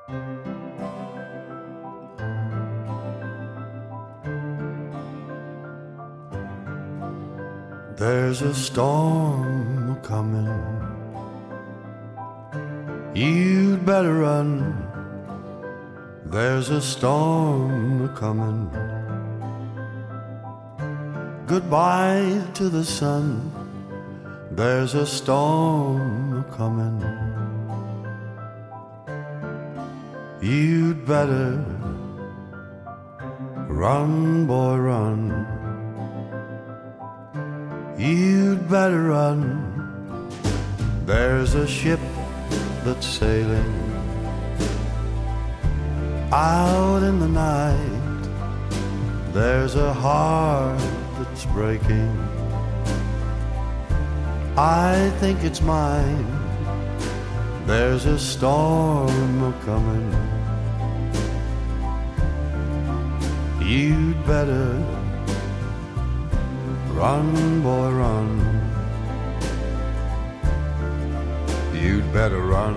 There's a storm coming. You'd better run. There's a storm coming. Goodbye to the sun. There's a storm coming. You'd better run, boy, run. You'd better run. There's a ship that's sailing out in the night. There's a heart that's breaking. I think it's mine. There's a storm coming. You'd better run, boy, run. You'd better run.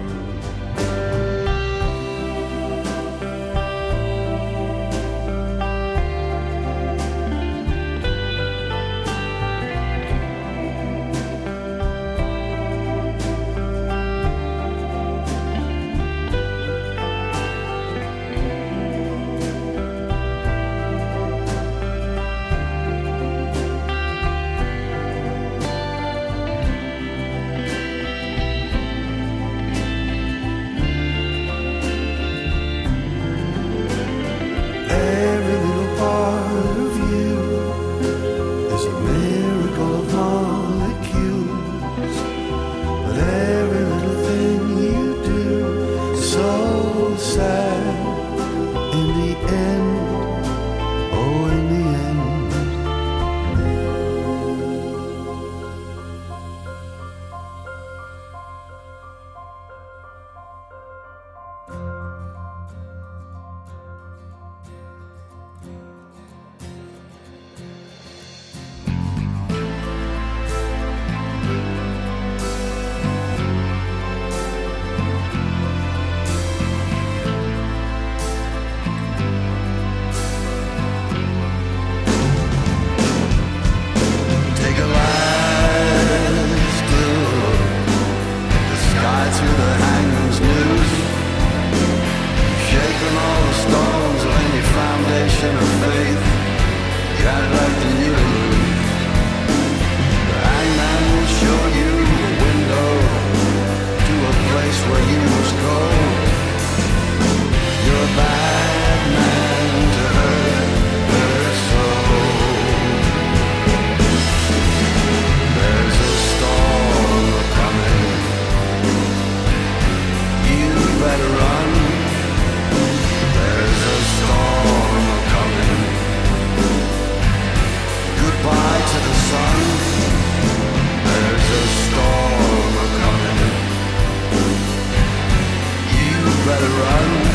Better run.